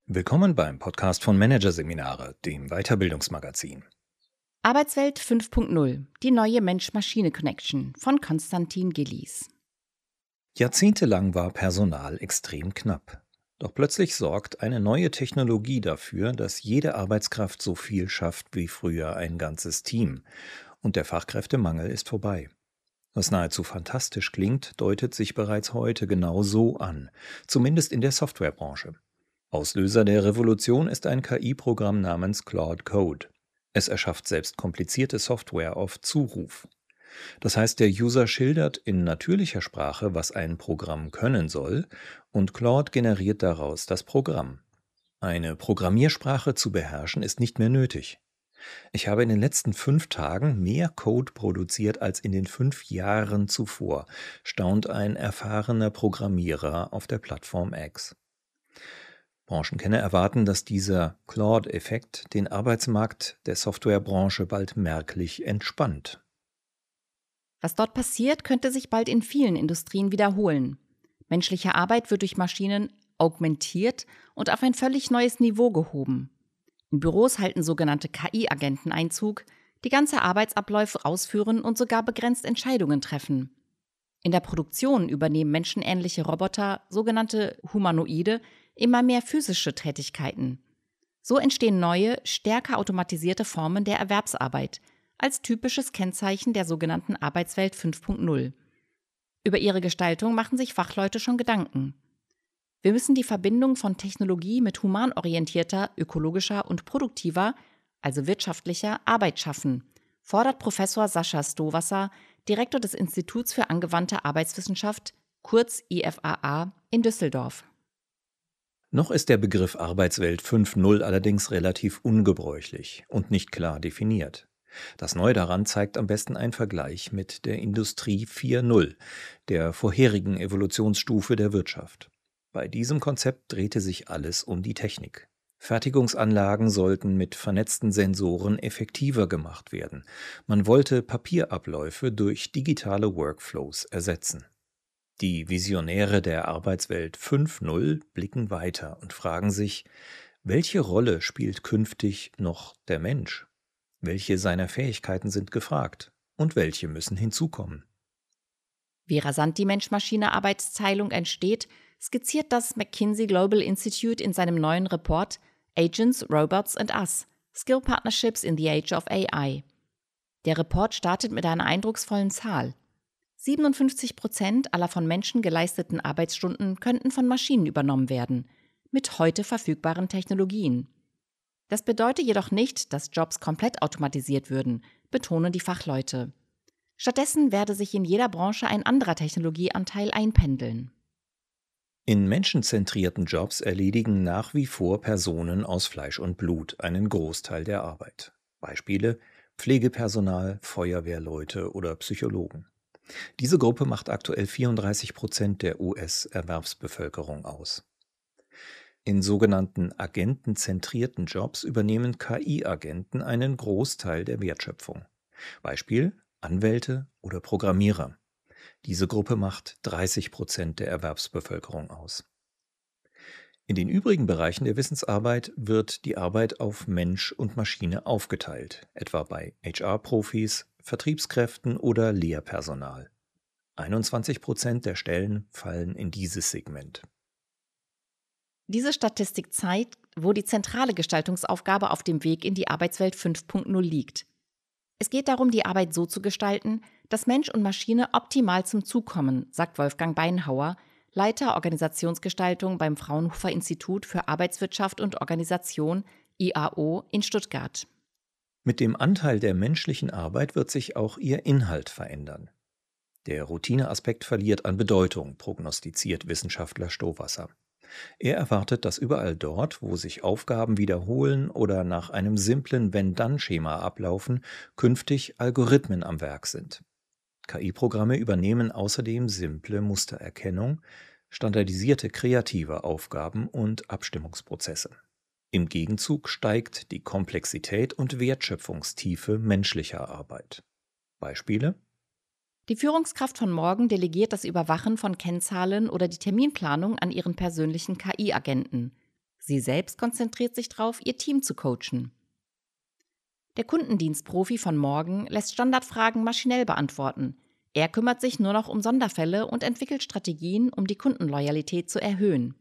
Willkommen beim Podcast von Managerseminare, dem Weiterbildungsmagazin. Arbeitswelt 5.0 – Die neue Mensch-Maschine-Connection von Konstantin Gillies. Jahrzehntelang war Personal extrem knapp. Doch plötzlich sorgt eine neue Technologie dafür, dass jede Arbeitskraft so viel schafft wie früher ein ganzes Team. Und der Fachkräftemangel ist vorbei. Was nahezu fantastisch klingt, deutet sich bereits heute genau so an, zumindest in der Softwarebranche. Auslöser der Revolution ist ein KI-Programm namens Claude Code. Es erschafft selbst komplizierte Software auf Zuruf. Das heißt, der User schildert in natürlicher Sprache, was ein Programm können soll, und Claude generiert daraus das Programm. Eine Programmiersprache zu beherrschen ist nicht mehr nötig. Ich habe in den letzten 5 Tagen mehr Code produziert als in den 5 Jahren zuvor, staunt ein erfahrener Programmierer auf der Plattform X. Branchenkenner erwarten, dass dieser Claude-Effekt den Arbeitsmarkt der Softwarebranche bald merklich entspannt. Was dort passiert, könnte sich bald in vielen Industrien wiederholen. Menschliche Arbeit wird durch Maschinen augmentiert und auf ein völlig neues Niveau gehoben. In Büros halten sogenannte KI-Agenten Einzug, die ganze Arbeitsabläufe ausführen und sogar begrenzt Entscheidungen treffen. In der Produktion übernehmen menschenähnliche Roboter, sogenannte Humanoide, immer mehr physische Tätigkeiten. So entstehen neue, stärker automatisierte Formen der Erwerbsarbeit, als typisches Kennzeichen der sogenannten Arbeitswelt 5.0. Über ihre Gestaltung machen sich Fachleute schon Gedanken. Wir müssen die Verbindung von Technologie mit humanorientierter, ökologischer und produktiver, also wirtschaftlicher, Arbeit schaffen, fordert Professor Sascha Stowasser, Direktor des Instituts für angewandte Arbeitswissenschaft, kurz IFAA, in Düsseldorf. Noch ist der Begriff Arbeitswelt 5.0 allerdings relativ ungebräuchlich und nicht klar definiert. Das Neue daran zeigt am besten ein Vergleich mit der Industrie 4.0, der vorherigen Evolutionsstufe der Wirtschaft. Bei diesem Konzept drehte sich alles um die Technik. Fertigungsanlagen sollten mit vernetzten Sensoren effektiver gemacht werden. Man wollte Papierabläufe durch digitale Workflows ersetzen. Die Visionäre der Arbeitswelt 5.0 blicken weiter und fragen sich, welche Rolle spielt künftig noch der Mensch? Welche seiner Fähigkeiten sind gefragt und welche müssen hinzukommen? Wie rasant die Mensch-Maschine-Arbeitsteilung entsteht, skizziert das McKinsey Global Institute in seinem neuen Report Agents, Robots and Us – Skill Partnerships in the Age of AI. Der Report startet mit einer eindrucksvollen Zahl. 57% aller von Menschen geleisteten Arbeitsstunden könnten von Maschinen übernommen werden, mit heute verfügbaren Technologien. Das bedeutet jedoch nicht, dass Jobs komplett automatisiert würden, betonen die Fachleute. Stattdessen werde sich in jeder Branche ein anderer Technologieanteil einpendeln. In menschenzentrierten Jobs erledigen nach wie vor Personen aus Fleisch und Blut einen Großteil der Arbeit. Beispiele: Pflegepersonal, Feuerwehrleute oder Psychologen. Diese Gruppe macht aktuell 34% der US-Erwerbsbevölkerung aus. In sogenannten agentenzentrierten Jobs übernehmen KI-Agenten einen Großteil der Wertschöpfung. Beispiel: Anwälte oder Programmierer. Diese Gruppe macht 30% der Erwerbsbevölkerung aus. In den übrigen Bereichen der Wissensarbeit wird die Arbeit auf Mensch und Maschine aufgeteilt, etwa bei HR-Profis, Vertriebskräften oder Lehrpersonal. 21% der Stellen fallen in dieses Segment. Diese Statistik zeigt, wo die zentrale Gestaltungsaufgabe auf dem Weg in die Arbeitswelt 5.0 liegt. Es geht darum, die Arbeit so zu gestalten, dass Mensch und Maschine optimal zum Zug kommen, sagt Wolfgang Beinhauer, Leiter Organisationsgestaltung beim Fraunhofer Institut für Arbeitswirtschaft und Organisation IAO in Stuttgart. Mit dem Anteil der menschlichen Arbeit wird sich auch ihr Inhalt verändern. Der Routineaspekt verliert an Bedeutung, prognostiziert Wissenschaftler Stowasser. Er erwartet, dass überall dort, wo sich Aufgaben wiederholen oder nach einem simplen Wenn-Dann-Schema ablaufen, künftig Algorithmen am Werk sind. KI-Programme übernehmen außerdem simple Mustererkennung, standardisierte kreative Aufgaben und Abstimmungsprozesse. Im Gegenzug steigt die Komplexität und Wertschöpfungstiefe menschlicher Arbeit. Beispiele: Die Führungskraft von morgen delegiert das Überwachen von Kennzahlen oder die Terminplanung an ihren persönlichen KI-Agenten. Sie selbst konzentriert sich darauf, ihr Team zu coachen. Der Kundendienstprofi von morgen lässt Standardfragen maschinell beantworten. Er kümmert sich nur noch um Sonderfälle und entwickelt Strategien, um die Kundenloyalität zu erhöhen.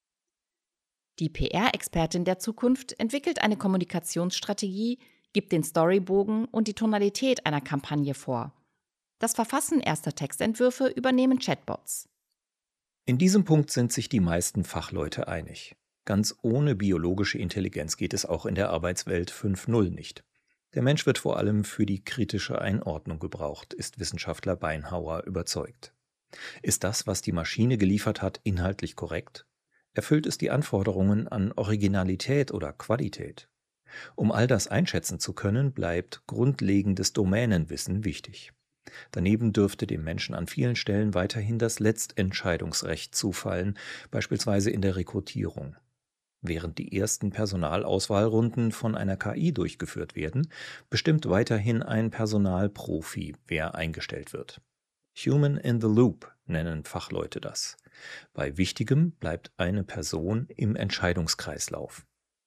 Die PR-Expertin der Zukunft entwickelt eine Kommunikationsstrategie, gibt den Storybogen und die Tonalität einer Kampagne vor. Das Verfassen erster Textentwürfe übernehmen Chatbots. In diesem Punkt sind sich die meisten Fachleute einig. Ganz ohne biologische Intelligenz geht es auch in der Arbeitswelt 5.0 nicht. Der Mensch wird vor allem für die kritische Einordnung gebraucht, ist Wissenschaftler Beinhauer überzeugt. Ist das, was die Maschine geliefert hat, inhaltlich korrekt? Erfüllt es die Anforderungen an Originalität oder Qualität? Um all das einschätzen zu können, bleibt grundlegendes Domänenwissen wichtig. Daneben dürfte dem Menschen an vielen Stellen weiterhin das Letztentscheidungsrecht zufallen, beispielsweise in der Rekrutierung. Während die ersten Personalauswahlrunden von einer KI durchgeführt werden, bestimmt weiterhin ein Personalprofi, wer eingestellt wird. Human in the Loop nennen Fachleute das. Bei Wichtigem bleibt eine Person im Entscheidungskreislauf.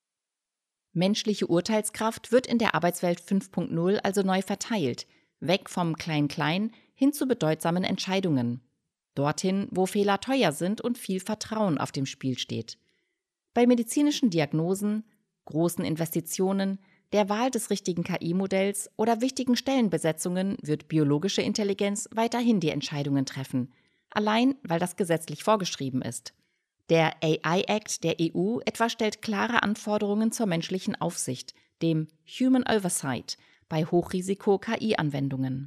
Menschliche Urteilskraft wird in der Arbeitswelt 5.0 also neu verteilt, weg vom Klein-Klein hin zu bedeutsamen Entscheidungen. Dorthin, wo Fehler teuer sind und viel Vertrauen auf dem Spiel steht. Bei medizinischen Diagnosen, großen Investitionen, der Wahl des richtigen KI-Modells oder wichtigen Stellenbesetzungen wird biologische Intelligenz weiterhin die Entscheidungen treffen, allein weil das gesetzlich vorgeschrieben ist. Der AI-Act der EU etwa stellt klare Anforderungen zur menschlichen Aufsicht, dem Human Oversight, bei Hochrisiko-KI-Anwendungen.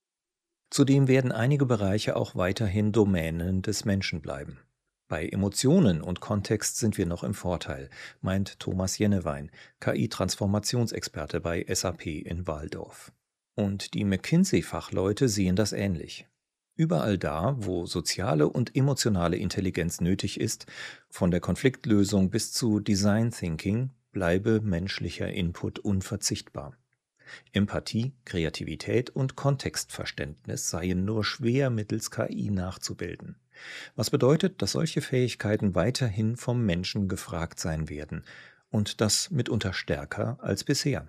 Zudem werden einige Bereiche auch weiterhin Domänen des Menschen bleiben. Bei Emotionen und Kontext sind wir noch im Vorteil, meint Thomas Jennewein, KI-Transformationsexperte bei SAP in Walldorf. Und die McKinsey-Fachleute sehen das ähnlich. Überall da, wo soziale und emotionale Intelligenz nötig ist, von der Konfliktlösung bis zu Design Thinking, bleibe menschlicher Input unverzichtbar. Empathie, Kreativität und Kontextverständnis seien nur schwer mittels KI nachzubilden. Was bedeutet, dass solche Fähigkeiten weiterhin vom Menschen gefragt sein werden und das mitunter stärker als bisher.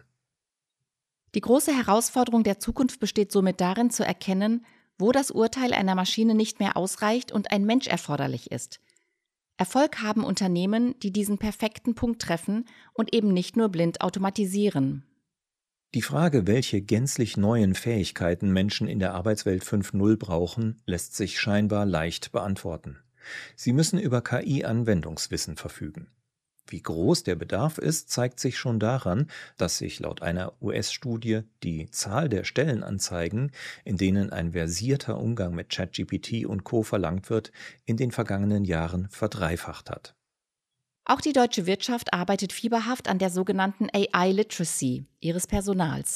Die große Herausforderung der Zukunft besteht somit darin zu erkennen, wo das Urteil einer Maschine nicht mehr ausreicht und ein Mensch erforderlich ist. Erfolg haben Unternehmen, die diesen perfekten Punkt treffen und eben nicht nur blind automatisieren. Die Frage, welche gänzlich neuen Fähigkeiten Menschen in der Arbeitswelt 5.0 brauchen, lässt sich scheinbar leicht beantworten. Sie müssen über KI-Anwendungswissen verfügen. Wie groß der Bedarf ist, zeigt sich schon daran, dass sich laut einer US-Studie die Zahl der Stellenanzeigen, in denen ein versierter Umgang mit ChatGPT und Co. verlangt wird, in den vergangenen Jahren verdreifacht hat. Auch die deutsche Wirtschaft arbeitet fieberhaft an der sogenannten AI-Literacy ihres Personals.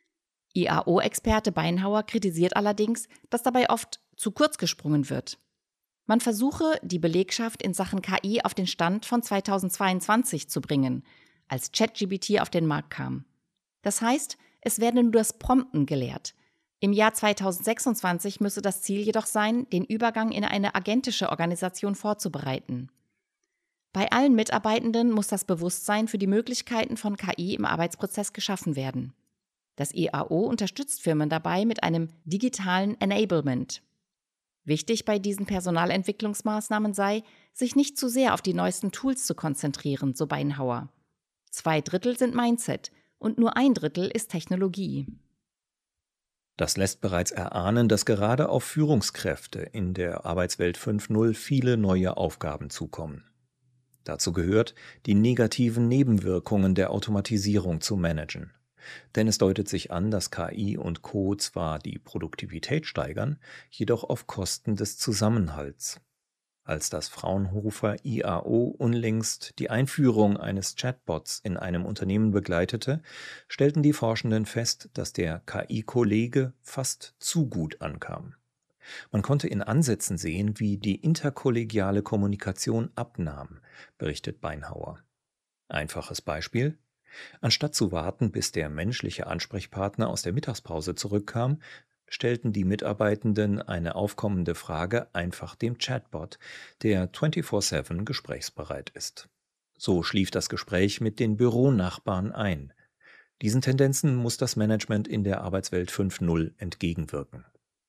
IAO-Experte Beinhauer kritisiert allerdings, dass dabei oft zu kurz gesprungen wird. Man versuche, die Belegschaft in Sachen KI auf den Stand von 2022 zu bringen, als ChatGPT auf den Markt kam. Das heißt, es werde nur das Prompten gelehrt. Im Jahr 2026 müsse das Ziel jedoch sein, den Übergang in eine agentische Organisation vorzubereiten. Bei allen Mitarbeitenden muss das Bewusstsein für die Möglichkeiten von KI im Arbeitsprozess geschaffen werden. Das IAO unterstützt Firmen dabei mit einem digitalen Enablement. Wichtig bei diesen Personalentwicklungsmaßnahmen sei, sich nicht zu sehr auf die neuesten Tools zu konzentrieren, so Beinhauer. 2/3 sind Mindset und nur 1/3 ist Technologie. Das lässt bereits erahnen, dass gerade auf Führungskräfte in der Arbeitswelt 5.0 viele neue Aufgaben zukommen. Dazu gehört, die negativen Nebenwirkungen der Automatisierung zu managen. Denn es deutet sich an, dass KI und Co. zwar die Produktivität steigern, jedoch auf Kosten des Zusammenhalts. Als das Fraunhofer IAO unlängst die Einführung eines Chatbots in einem Unternehmen begleitete, stellten die Forschenden fest, dass der KI-Kollege fast zu gut ankam. Man konnte in Ansätzen sehen, wie die interkollegiale Kommunikation abnahm, berichtet Beinhauer. Einfaches Beispiel: Anstatt zu warten, bis der menschliche Ansprechpartner aus der Mittagspause zurückkam, stellten die Mitarbeitenden eine aufkommende Frage einfach dem Chatbot, der 24/7 gesprächsbereit ist. So schlief das Gespräch mit den Büronachbarn ein. Diesen Tendenzen muss das Management in der Arbeitswelt 5.0 entgegenwirken.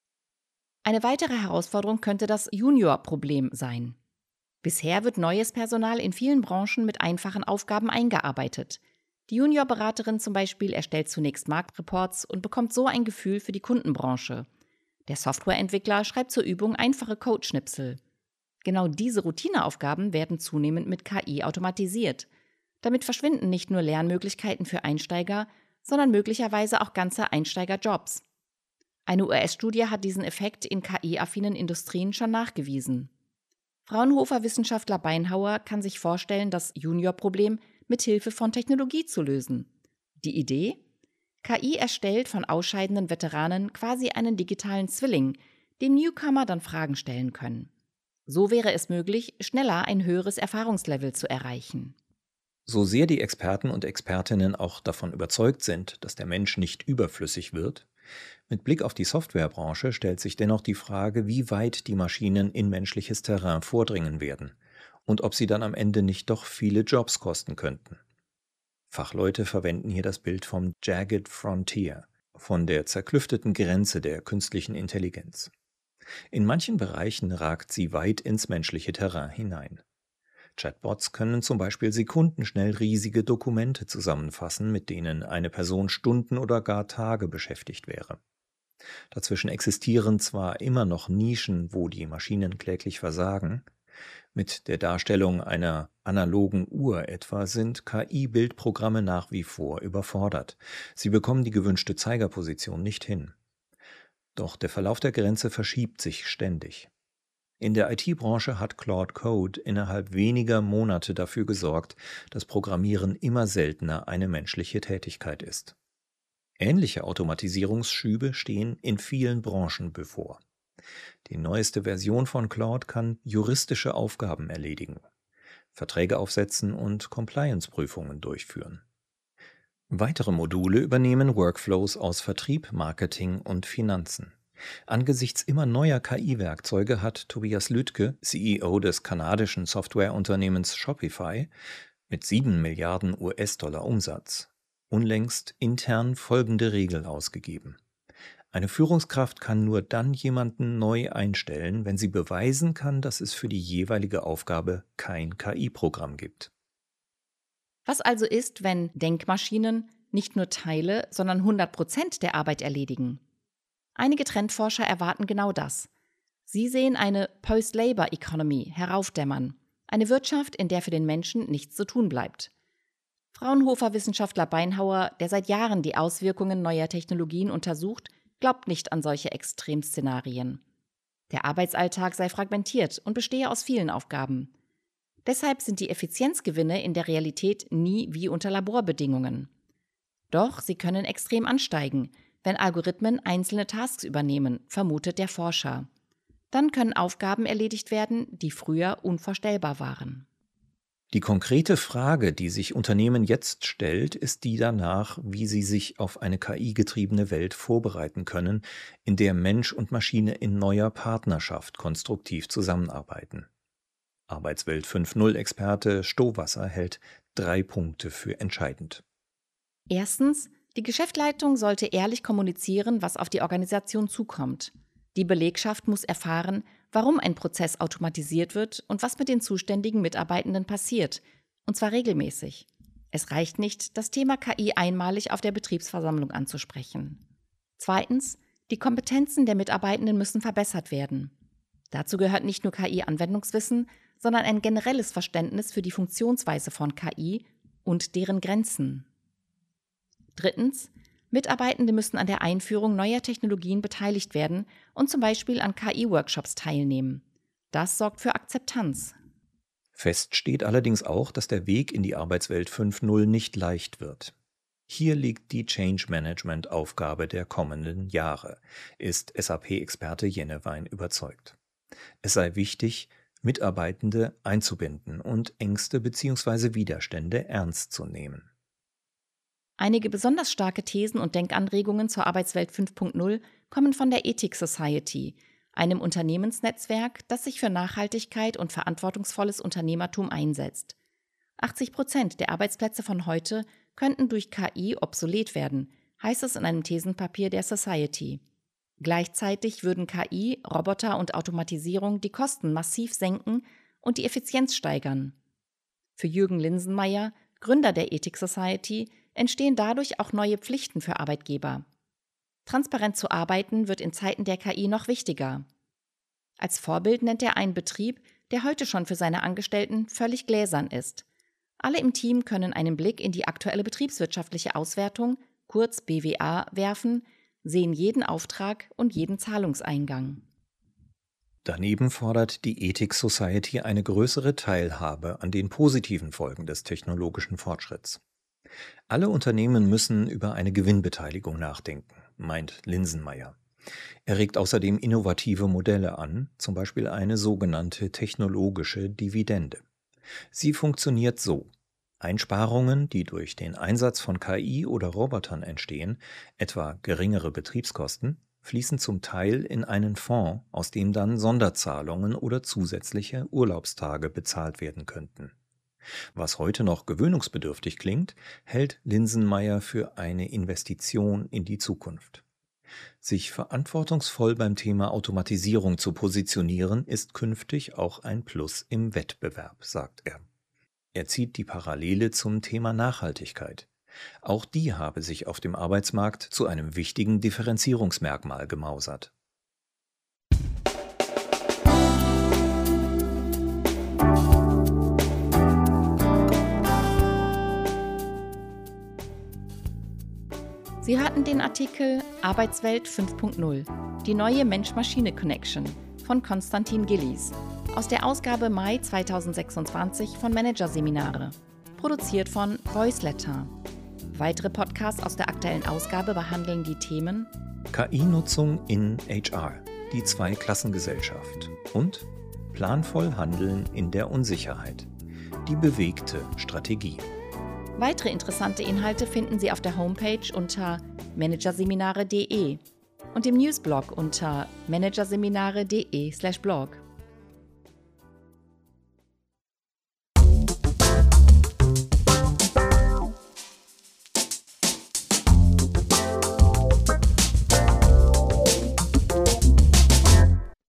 Eine weitere Herausforderung könnte das Junior-Problem sein. Bisher wird neues Personal in vielen Branchen mit einfachen Aufgaben eingearbeitet. Die Juniorberaterin zum Beispiel erstellt zunächst Marktreports und bekommt so ein Gefühl für die Kundenbranche. Der Softwareentwickler schreibt zur Übung einfache Codeschnipsel. Genau diese Routineaufgaben werden zunehmend mit KI automatisiert. Damit verschwinden nicht nur Lernmöglichkeiten für Einsteiger, sondern möglicherweise auch ganze Einsteigerjobs. Eine US-Studie hat diesen Effekt in KI-affinen Industrien schon nachgewiesen. Fraunhofer-Wissenschaftler Beinhauer kann sich vorstellen, das Junior-Problem mit Hilfe von Technologie zu lösen. Die Idee? KI erstellt von ausscheidenden Veteranen quasi einen digitalen Zwilling, dem Newcomer dann Fragen stellen können. So wäre es möglich, schneller ein höheres Erfahrungslevel zu erreichen. So sehr die Experten und Expertinnen auch davon überzeugt sind, dass der Mensch nicht überflüssig wird, mit Blick auf die Softwarebranche stellt sich dennoch die Frage, wie weit die Maschinen in menschliches Terrain vordringen werden und ob sie dann am Ende nicht doch viele Jobs kosten könnten. Fachleute verwenden hier das Bild vom Jagged Frontier, von der zerklüfteten Grenze der künstlichen Intelligenz. In manchen Bereichen ragt sie weit ins menschliche Terrain hinein. Chatbots können zum Beispiel sekundenschnell riesige Dokumente zusammenfassen, mit denen eine Person Stunden oder gar Tage beschäftigt wäre. Dazwischen existieren zwar immer noch Nischen, wo die Maschinen kläglich versagen. Mit der Darstellung einer analogen Uhr etwa sind KI-Bildprogramme nach wie vor überfordert. Sie bekommen die gewünschte Zeigerposition nicht hin. Doch der Verlauf der Grenze verschiebt sich ständig. In der IT-Branche hat Claude Code innerhalb weniger Monate dafür gesorgt, dass Programmieren immer seltener eine menschliche Tätigkeit ist. Ähnliche Automatisierungsschübe stehen in vielen Branchen bevor. Die neueste Version von Claude kann juristische Aufgaben erledigen, Verträge aufsetzen und Compliance-Prüfungen durchführen. Weitere Module übernehmen Workflows aus Vertrieb, Marketing und Finanzen. Angesichts immer neuer KI-Werkzeuge hat Tobias Lüdtke, CEO des kanadischen Softwareunternehmens Shopify, mit 7 Milliarden US-Dollar Umsatz, unlängst intern folgende Regel ausgegeben. Eine Führungskraft kann nur dann jemanden neu einstellen, wenn sie beweisen kann, dass es für die jeweilige Aufgabe kein KI-Programm gibt. Was also ist, wenn Denkmaschinen nicht nur Teile, sondern 100% der Arbeit erledigen? Einige Trendforscher erwarten genau das. Sie sehen eine Post-Labor-Economy heraufdämmern, eine Wirtschaft, in der für den Menschen nichts zu tun bleibt. Fraunhofer-Wissenschaftler Beinhauer, der seit Jahren die Auswirkungen neuer Technologien untersucht, glaubt nicht an solche Extremszenarien. Der Arbeitsalltag sei fragmentiert und bestehe aus vielen Aufgaben. Deshalb sind die Effizienzgewinne in der Realität nie wie unter Laborbedingungen. Doch sie können extrem ansteigen, wenn Algorithmen einzelne Tasks übernehmen, vermutet der Forscher. Dann können Aufgaben erledigt werden, die früher unvorstellbar waren. Die konkrete Frage, die sich Unternehmen jetzt stellt, ist die danach, wie sie sich auf eine KI-getriebene Welt vorbereiten können, in der Mensch und Maschine in neuer Partnerschaft konstruktiv zusammenarbeiten. Arbeitswelt 5.0-Experte Stowasser hält 3 Punkte für entscheidend. Erstens, die Geschäftsleitung sollte ehrlich kommunizieren, was auf die Organisation zukommt. Die Belegschaft muss erfahren, warum ein Prozess automatisiert wird und was mit den zuständigen Mitarbeitenden passiert, und zwar regelmäßig. Es reicht nicht, das Thema KI einmalig auf der Betriebsversammlung anzusprechen. Zweitens, die Kompetenzen der Mitarbeitenden müssen verbessert werden. Dazu gehört nicht nur KI-Anwendungswissen, sondern ein generelles Verständnis für die Funktionsweise von KI und deren Grenzen. Drittens, Mitarbeitende müssen an der Einführung neuer Technologien beteiligt werden und zum Beispiel an KI-Workshops teilnehmen. Das sorgt für Akzeptanz. Fest steht allerdings auch, dass der Weg in die Arbeitswelt 5.0 nicht leicht wird. Hier liegt die Change-Management-Aufgabe der kommenden Jahre, ist SAP-Experte Jennewein überzeugt. Es sei wichtig, Mitarbeitende einzubinden und Ängste bzw. Widerstände ernst zu nehmen. Einige besonders starke Thesen und Denkanregungen zur Arbeitswelt 5.0 kommen von der Ethic Society, einem Unternehmensnetzwerk, das sich für Nachhaltigkeit und verantwortungsvolles Unternehmertum einsetzt. 80% der Arbeitsplätze von heute könnten durch KI obsolet werden, heißt es in einem Thesenpapier der Society. Gleichzeitig würden KI, Roboter und Automatisierung die Kosten massiv senken und die Effizienz steigern. Für Jürgen Linsenmeier, Gründer der Ethic Society, entstehen dadurch auch neue Pflichten für Arbeitgeber. Transparent zu arbeiten wird in Zeiten der KI noch wichtiger. Als Vorbild nennt er einen Betrieb, der heute schon für seine Angestellten völlig gläsern ist. Alle im Team können einen Blick in die aktuelle betriebswirtschaftliche Auswertung, kurz BWA, werfen, sehen jeden Auftrag und jeden Zahlungseingang. Daneben fordert die Ethic Society eine größere Teilhabe an den positiven Folgen des technologischen Fortschritts. Alle Unternehmen müssen über eine Gewinnbeteiligung nachdenken, meint Linsenmeier. Er regt außerdem innovative Modelle an, zum Beispiel eine sogenannte technologische Dividende. Sie funktioniert so: Einsparungen, die durch den Einsatz von KI oder Robotern entstehen, etwa geringere Betriebskosten, fließen zum Teil in einen Fonds, aus dem dann Sonderzahlungen oder zusätzliche Urlaubstage bezahlt werden könnten. Was heute noch gewöhnungsbedürftig klingt, hält Linsenmeier für eine Investition in die Zukunft. Sich verantwortungsvoll beim Thema Automatisierung zu positionieren, ist künftig auch ein Plus im Wettbewerb, sagt er. Er zieht die Parallele zum Thema Nachhaltigkeit. Auch die habe sich auf dem Arbeitsmarkt zu einem wichtigen Differenzierungsmerkmal gemausert. Sie hörten den Artikel Arbeitswelt 5.0 – Die neue Mensch-Maschine-Connection von Konstantin Gillies aus der Ausgabe Mai 2026 von Managerseminare, produziert von Voiceletter. Weitere Podcasts aus der aktuellen Ausgabe behandeln die Themen KI-Nutzung in HR, die Zweiklassengesellschaft und planvoll Handeln in der Unsicherheit, die bewegte Strategie. Weitere interessante Inhalte finden Sie auf der Homepage unter managerseminare.de und im Newsblog unter managerseminare.de/blog.